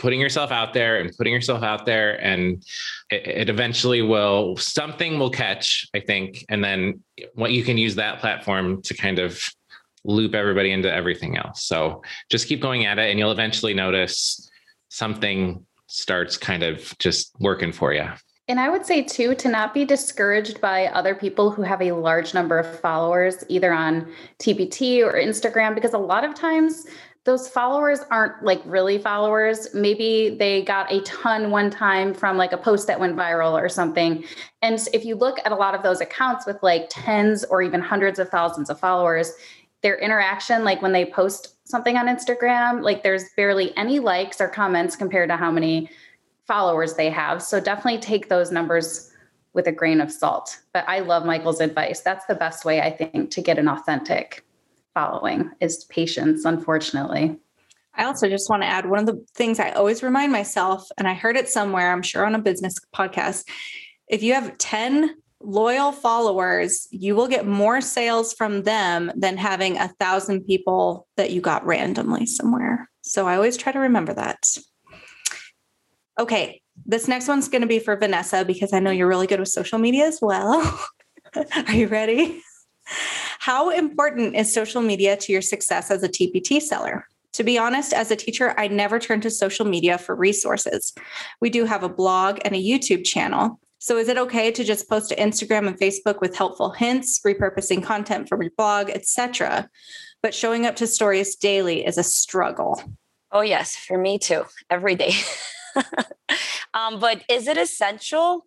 putting yourself out there and putting yourself out there, and it, it eventually will, something will catch, I think. And then what you can use that platform to kind of loop everybody into everything else. So just keep going at it and you'll eventually notice something starts kind of just working for you. And I would say too, to not be discouraged by other people who have a large number of followers, either on T P T or Instagram, because a lot of times those followers aren't like really followers. Maybe they got a ton one time from like a post that went viral or something. And if you look at a lot of those accounts with like tens or even hundreds of thousands of followers, their interaction, like when they post something on Instagram, like there's barely any likes or comments compared to how many followers they have. So definitely take those numbers with a grain of salt. But I love Michael's advice. That's the best way, I think, to get an authentic following is patience, unfortunately. I also just want to add one of the things I always remind myself, and I heard it somewhere, I'm sure on a business podcast, if you have ten loyal followers, you will get more sales from them than having a thousand people that you got randomly somewhere. So I always try to remember that. Okay, this next one's going to be for Vanessa because I know you're really good with social media as well. Are you ready? How important is social media to your success as a T P T seller? To be honest, as a teacher, I never turn to social media for resources. We do have a blog and a YouTube channel. So is it okay to just post to Instagram and Facebook with helpful hints, repurposing content from your blog, et cetera? But showing up to stories daily is a struggle. Oh, yes, for me too, every day. um, but is it essential?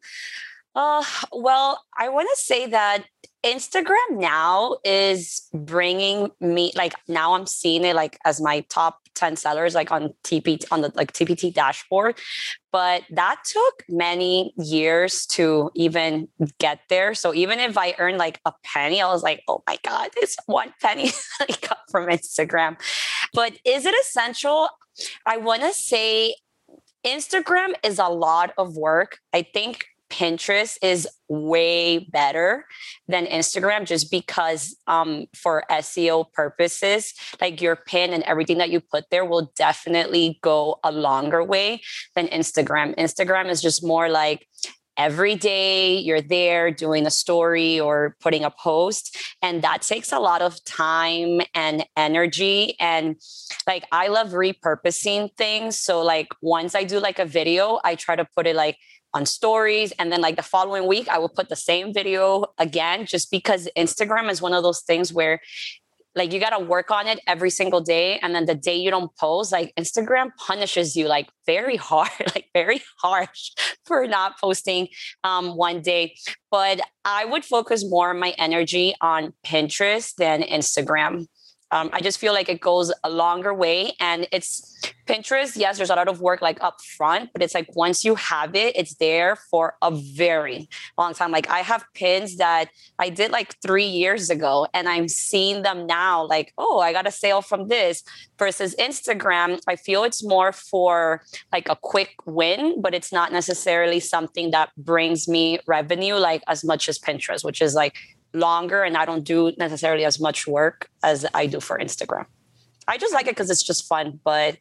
Uh, well, I want to say that Instagram now is bringing me, like now I'm seeing it like as my top ten sellers, like on T P T, on the like T P T dashboard. But that took many years to even get there. So even if I earned like a penny, I was like, oh my God, it's one penny I got from Instagram. But is it essential? I want to say Instagram is a lot of work. I think Pinterest is way better than Instagram just because um, for S E O purposes, like your pin and everything that you put there will definitely go a longer way than Instagram. Instagram is just more like every day you're there doing a story or putting a post, and that takes a lot of time and energy. And like, I love repurposing things. So like once I do like a video, I try to put it like on stories. And then like the following week, I will put the same video again, just because Instagram is one of those things where like you got to work on it every single day. And then the day you don't post, like Instagram punishes you like very hard, like very harsh for not posting um, one day. But I would focus more of my energy on Pinterest than Instagram. Um, I just feel like it goes a longer way, and it's Pinterest. Yes, there's a lot of work like up front, but it's like once you have it, it's there for a very long time. Like I have pins that I did like three years ago, and I'm seeing them now like, oh, I got a sale from this. Versus Instagram, I feel it's more for like a quick win, but it's not necessarily something that brings me revenue like as much as Pinterest, which is like longer, and I don't do necessarily as much work as I do for Instagram. I just like it because it's just fun, but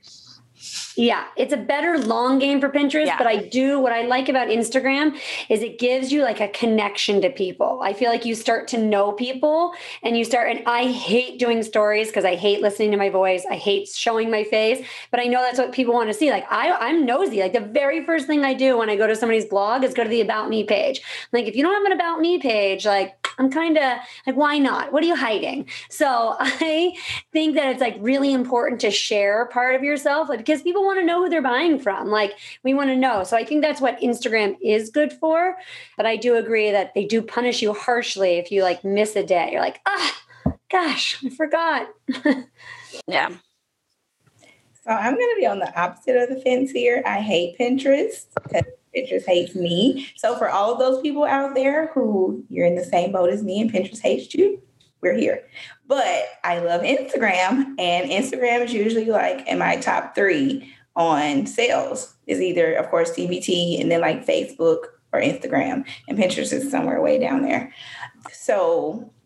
yeah, it's a better long game for Pinterest, yeah. But I do, what I like about Instagram is it gives you like a connection to people. I feel like you start to know people and you start, and I hate doing stories because I hate listening to my voice. I hate showing my face, but I know that's what people want to see. Like I, I'm nosy. Like the very first thing I do when I go to somebody's blog is go to the About Me page. Like if you don't have an About Me page, like I'm kind of like, why not? What are you hiding? So I think that it's like really important to share part of yourself, like, because people want to know who they're buying from. Like we want to know. So I think that's what Instagram is good for. But I do agree that they do punish you harshly if you like miss a day. You're like, ah, gosh, I forgot. Yeah. So I'm going to be on the opposite of the fence here. I hate Pinterest because Pinterest hates me. So for all of those people out there who you're in the same boat as me and Pinterest hates you, we're here. But I love Instagram, and Instagram is usually like in my top three on sales. Is either, of course, T B T and then like Facebook or Instagram, and Pinterest is somewhere way down there. So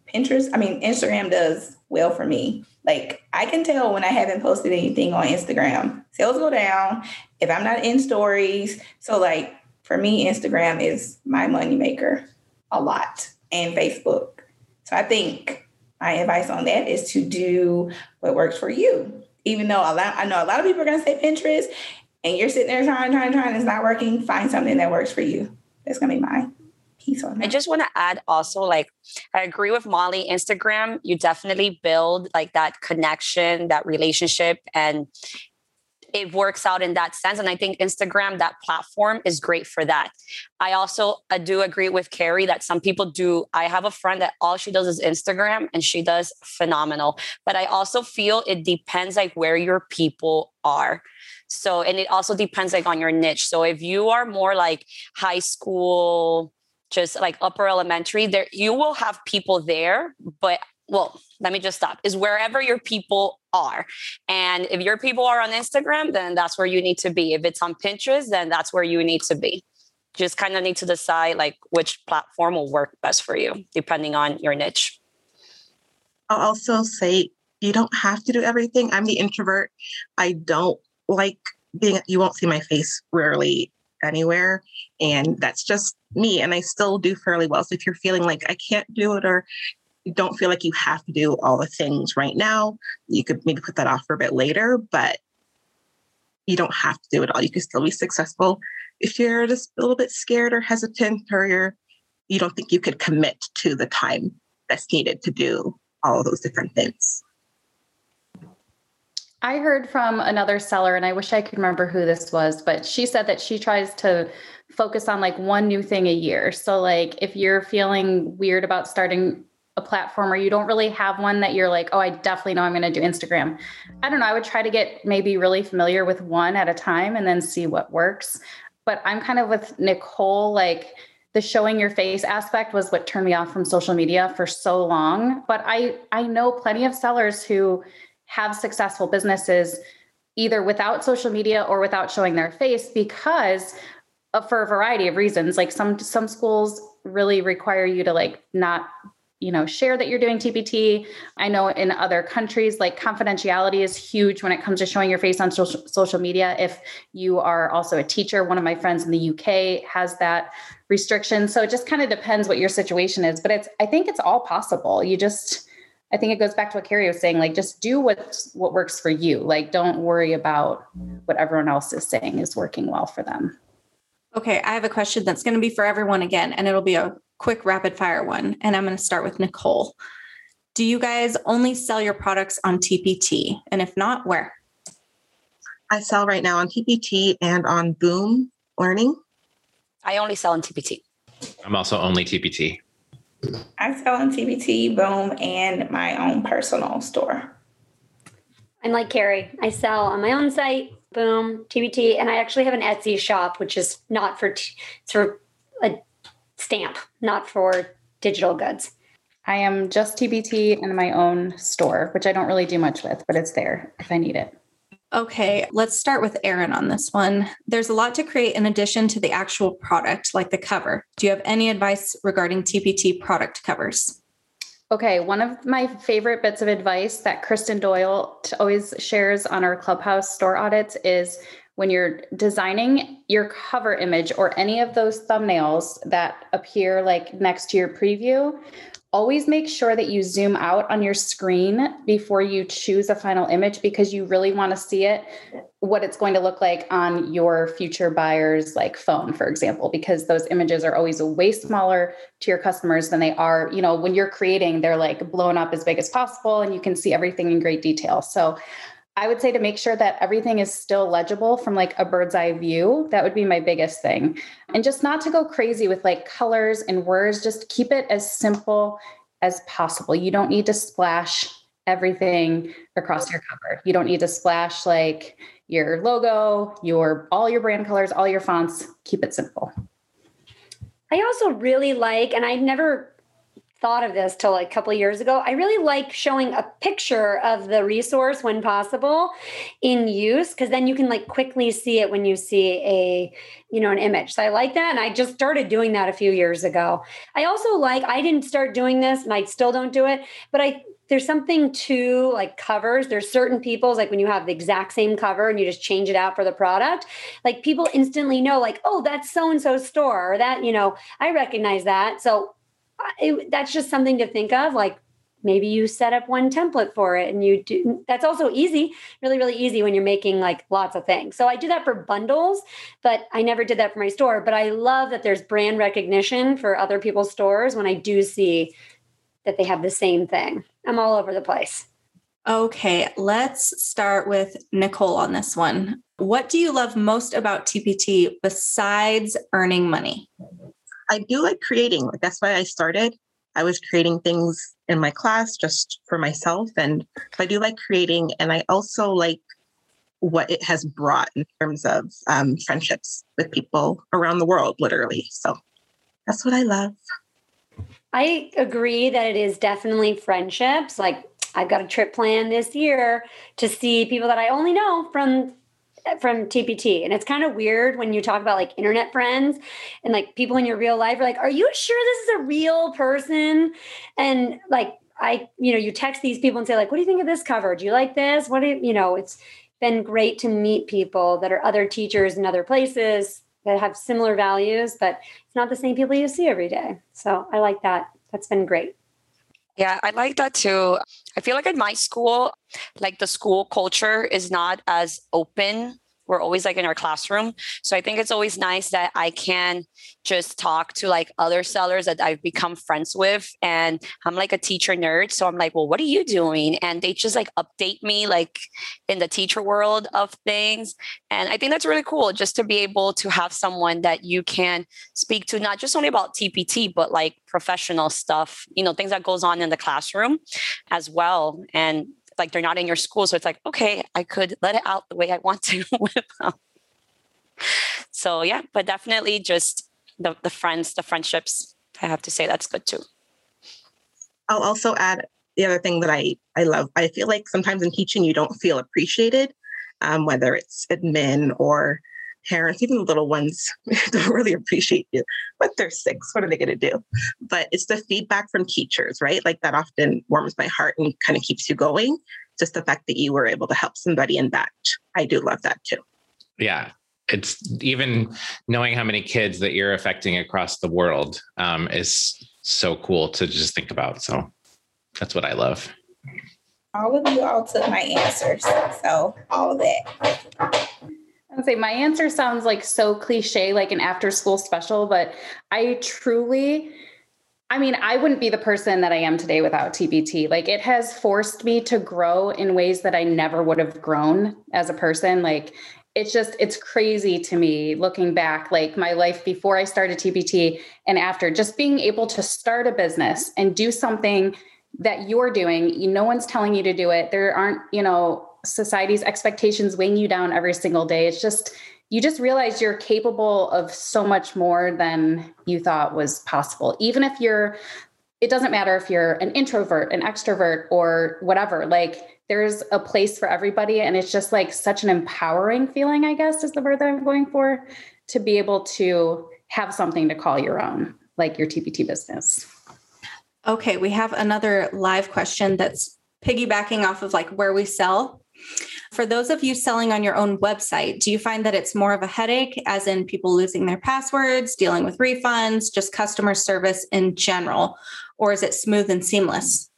Pinterest, I mean, Instagram does well for me. Like I can tell when I haven't posted anything on Instagram, sales go down if I'm not in stories. So like for me, Instagram is my moneymaker a lot, and Facebook. So I think my advice on that is to do what works for you. Even though a lot, I know a lot of people are going to say Pinterest, and you're sitting there trying, trying, trying, it's not working. Find something that works for you. That's going to be my piece on that. I just want to add also, like, I agree with Molly. Instagram, you definitely build like that connection, that relationship, and it works out in that sense. And I think Instagram, that platform is great for that. I also I do agree with Carrie that some people do. I have a friend that all she does is Instagram, and she does phenomenal. But I also feel it depends like where your people are. So, and it also depends like on your niche. So if you are more like high school, just like upper elementary, there you will have people there, but well, let me just stop, is wherever your people are. And if your people are on Instagram, then that's where you need to be. If it's on Pinterest, then that's where you need to be. Just kind of need to decide like which platform will work best for you, depending on your niche. I'll also say you don't have to do everything. I'm the introvert. I don't like being, you won't see my face rarely anywhere. And that's just me. And I still do fairly well. So if you're feeling like I can't do it, or you don't feel like you have to do all the things right now, you could maybe put that off for a bit later, but you don't have to do it all. You can still be successful. If you're just a little bit scared or hesitant, or you're, you don't think you could commit to the time that's needed to do all of those different things. I heard from another seller, and I wish I could remember who this was, but she said that she tries to focus on like one new thing a year. So like if you're feeling weird about starting a platform, or you don't really have one that you're like, oh, I definitely know I'm going to do Instagram. I don't know. I would try to get maybe really familiar with one at a time and then see what works. But I'm kind of with Nicole, like the showing your face aspect was what turned me off from social media for so long. But I, I know plenty of sellers who have successful businesses either without social media or without showing their face, because of, for a variety of reasons. Like some, some schools really require you to like not you know, share that you're doing T P T. I know in other countries, like confidentiality is huge when it comes to showing your face on social, social media. If you are also a teacher, one of my friends in the U K has that restriction. So it just kind of depends what your situation is, but it's, I think it's all possible. You just, I think it goes back to what Carrie was saying, like, just do what, what works for you. Like, don't worry about what everyone else is saying is working well for them. Okay. I have a question that's going to be for everyone again, and it'll be a quick rapid fire one. And I'm going to start with Nicole. Do you guys only sell your products on T P T? And if not, where? I sell right now on T P T and on Boom Learning. I only sell on T P T. I'm also only T P T. I sell on T P T, Boom, and my own personal store. I'm like Carrie. I sell on my own site, Boom, T P T, and I actually have an Etsy shop, which is not for, t- it's for a stamp, not for digital goods. I am just T P T in my own store, which I don't really do much with, but it's there if I need it. Okay, let's start with Erin on this one. There's a lot to create in addition to the actual product, like the cover. Do you have any advice regarding T P T product covers? Okay, one of my favorite bits of advice that Kristen Doyle always shares on our Clubhouse store audits is when you're designing your cover image or any of those thumbnails that appear like next to your preview, always make sure that you zoom out on your screen before you choose a final image, because you really want to see it, what it's going to look like on your future buyer's like phone, for example, because those images are always way smaller to your customers than they are, you know, when you're creating, they're like blown up as big as possible and you can see everything in great detail. So I would say to make sure that everything is still legible from like a bird's eye view. That would be my biggest thing. And just not to go crazy with like colors and words, just keep it as simple as possible. You don't need to splash everything across your cover. You don't need to splash like your logo, your, all your brand colors, all your fonts. Keep it simple. I also really like, and I never thought of this till like a couple of years ago. I really like showing a picture of the resource when possible in use, because then you can like quickly see it when you see a, you know, an image. So I like that. And I just started doing that a few years ago. I also like, I didn't start doing this and I still don't do it, but I there's something to like covers. There's certain people's like when you have the exact same cover and you just change it out for the product, like people instantly know like, oh, that's so-and-so's store, or that, you know, I recognize that. So it, that's just something to think of. Like maybe you set up one template for it and you do, that's also easy, really, really easy when you're making like lots of things. So I do that for bundles, but I never did that for my store. But I love that there's brand recognition for other people's stores when I do see that they have the same thing. I'm all over the place. Okay, let's start with Nicole on this one. What do you love most about T P T besides earning money? I do like creating. Like that's why I started. I was creating things in my class just for myself. And I do like creating. And I also like what it has brought in terms of um, friendships with people around the world, literally. So that's what I love. I agree that it is definitely friendships. Like I've got a trip planned this year to see people that I only know from from T P T. And it's kind of weird when you talk about like internet friends and like people in your real life are like, are you sure this is a real person? And like, I, you know, you text these people and say like, what do you think of this cover? Do you like this? What do you, you know, it's been great to meet people that are other teachers in other places that have similar values, but it's not the same people you see every day. So I like that. That's been great. Yeah, I like that too. I feel like at my school, like the school culture is not as open. We're always like in our classroom. So I think it's always nice that I can just talk to like other sellers that I've become friends with. And I'm like a teacher nerd. So I'm like, well, what are you doing? And they just like update me like in the teacher world of things. And I think that's really cool just to be able to have someone that you can speak to, not just only about T P T, but like professional stuff, you know, things that goes on in the classroom as well. And like they're not in your school. So it's like, okay, I could let it out the way I want to with them. So yeah, but definitely just the, the friends, the friendships, I have to say that's good too. I'll also add the other thing that I, I love. I feel like sometimes in teaching, you don't feel appreciated, um, whether it's admin or parents, even the little ones don't really appreciate you, but they're six. What are they going to do? But it's the feedback from teachers, right? Like that often warms my heart and kind of keeps you going. Just the fact that you were able to help somebody in that. I do love that too. Yeah. It's even knowing how many kids that you're affecting across the world um, is so cool to just think about. So that's what I love. All of you all took my answers. So all of it. I would say my answer sounds like so cliche, like an after school special, but I truly, I mean, I wouldn't be the person that I am today without T P T. Like it has forced me to grow in ways that I never would have grown as a person. Like it's just, it's crazy to me looking back, like my life before I started T P T and after, just being able to start a business and do something that you're doing. No one's telling you to do it. There aren't, you know, society's expectations weighing you down every single day. It's just, you just realize you're capable of so much more than you thought was possible. Even if you're, it doesn't matter if you're an introvert, an extrovert, or whatever, like there's a place for everybody. And it's just like such an empowering feeling, I guess is the word that I'm going for, to be able to have something to call your own, like your T P T business. Okay. We have another live question that's piggybacking off of like where we sell. For those of you selling on your own website, do you find that it's more of a headache, as in people losing their passwords, dealing with refunds, just customer service in general, or is it smooth and seamless?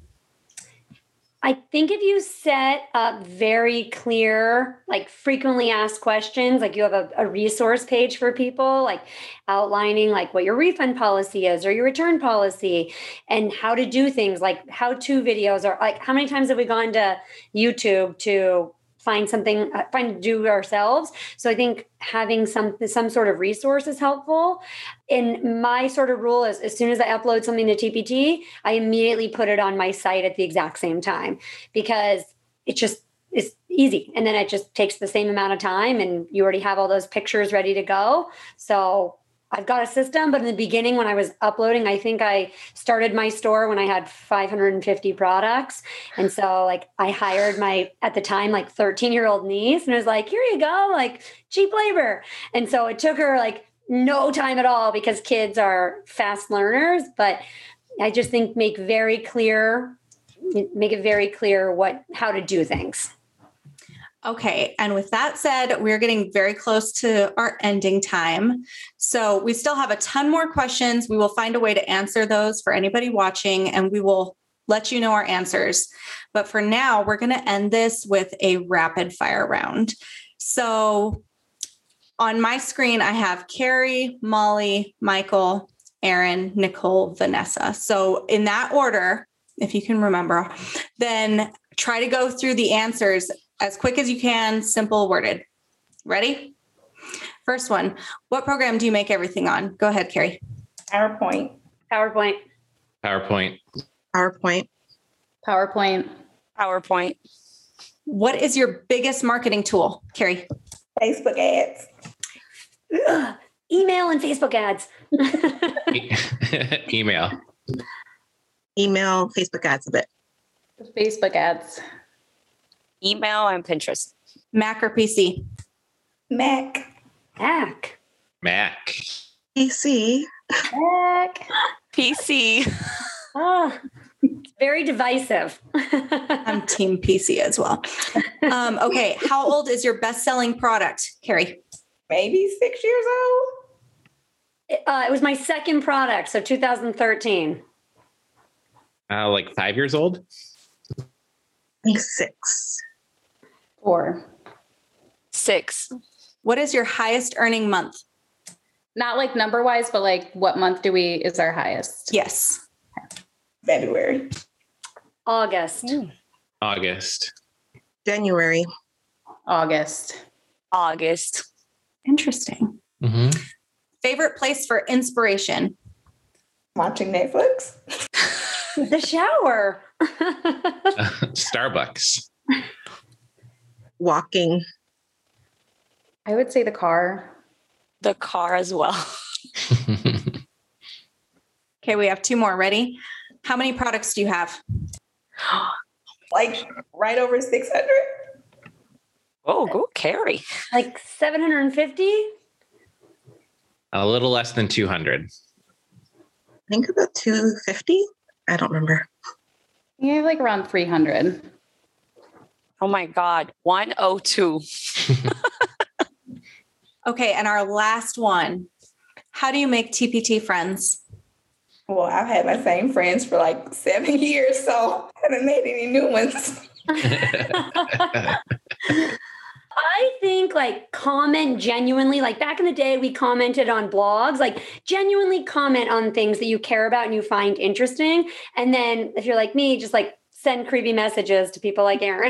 I think if you set up very clear, like frequently asked questions, like you have a, a resource page for people, like outlining like what your refund policy is or your return policy and how to do things, like how-to videos, or like how many times have we gone to YouTube to find something, find to do ourselves. So I think having some some sort of resource is helpful. And my sort of rule is as soon as I upload something to T P T, I immediately put it on my site at the exact same time because it just is easy. And then it just takes the same amount of time and you already have all those pictures ready to go. So I've got a system, but in the beginning when I was uploading, I think I started my store when I had five hundred fifty products. And so like I hired my, at the time, like thirteen year old niece and I was like, here you go, like cheap labor. And so it took her like no time at all because kids are fast learners, but I just think make very clear, make it very clear what, how to do things. Okay. And with that said, we're getting very close to our ending time. So we still have a ton more questions. We will find a way to answer those for anybody watching, and we will let you know our answers. But for now, we're going to end this with a rapid fire round. So on my screen, I have Carrie, Molly, Michael, Aaron, Nicole, Vanessa. So in that order, if you can remember, then try to go through the answers as quick as you can, simple worded. Ready? First one, what program do you make everything on? Go ahead, Carrie. PowerPoint. PowerPoint. PowerPoint. PowerPoint. PowerPoint. PowerPoint. What is your biggest marketing tool, Carrie? Facebook ads. Ugh, email and Facebook ads. Email. Email, Facebook ads a bit. Facebook ads. Email and Pinterest. Mac or P C? Mac. Mac. Mac. P C. Mac. P C. Oh, it's very divisive. I'm team P C as well. Um, okay. How old is your best-selling product, Carrie? Maybe six years old. Uh, it was my second product, so two thousand thirteen. Uh, like five years old. I think six. Four. Six. What is your highest earning month? Not like number wise, but like what month do we is our highest? Yes. February. August. August. January. August. August. Interesting. Mm-hmm. Favorite place for inspiration? Watching Netflix. The shower. Starbucks. Walking. I would say the car. The car as well. Okay, we have two more. Ready? How many products do you have? Like right over six hundred. Oh, go Carrie. Like seven hundred fifty? A little less than two hundred. I think about two fifty. I don't remember. Yeah, like around three hundred. Oh my God. one oh two. Okay, and our last one. How do you make T P T friends? Well, I've had my same friends for like seven years, so I haven't made any new ones. I think like comment genuinely, like back in the day, we commented on blogs, like genuinely comment on things that you care about and you find interesting. And then if you're like me, just like send creepy messages to people like Aaron.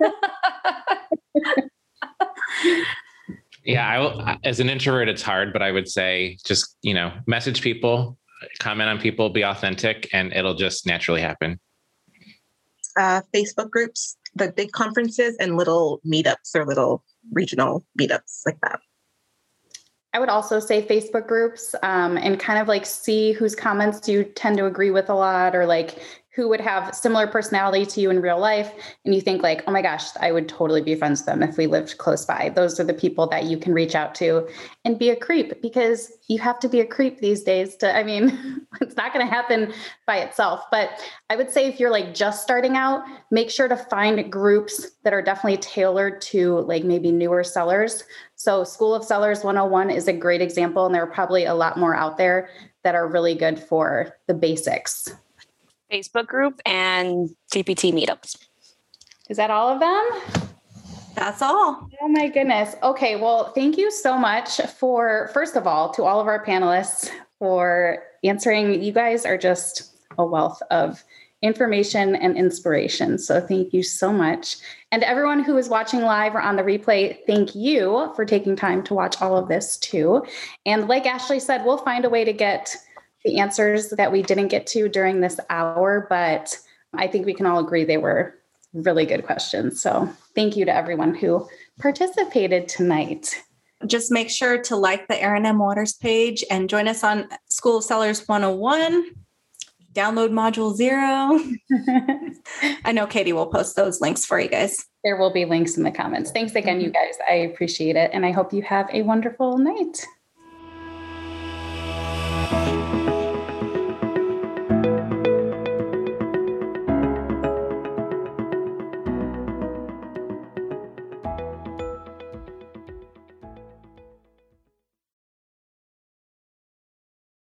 Yeah, I will, as an introvert, it's hard, but I would say just, you know, message people, comment on people, be authentic, and it'll just naturally happen. Uh, Facebook groups, the big conferences, and little meetups or little regional meetups like that. I would also say Facebook groups um, and kind of like see whose comments you tend to agree with a lot, or like who would have similar personality to you in real life. And you think like, oh my gosh, I would totally be friends with them if we lived close by. Those are the people that you can reach out to and be a creep, because you have to be a creep these days to, I mean, it's not going to happen by itself. But I would say if you're like just starting out, make sure to find groups that are definitely tailored to like maybe newer sellers. So School of Sellers one oh one is a great example, and there are probably a lot more out there that are really good for the basics. Facebook group and T P T meetups. Is that all of them? That's all. Oh my goodness. Okay. Well, thank you so much for, first of all, to all of our panelists for answering. You guys are just a wealth of information and inspiration. So thank you so much. And everyone who is watching live or on the replay, thank you for taking time to watch all of this too. And like Ashley said, we'll find a way to get the answers that we didn't get to during this hour, but I think we can all agree they were really good questions. So thank you to everyone who participated tonight. Just make sure to like the Erin M. Waters page and join us on School of Sellers one oh one. Download module zero. I know Katie will post those links for you guys. There will be links in the comments. Thanks again, you guys. I appreciate it. And I hope you have a wonderful night.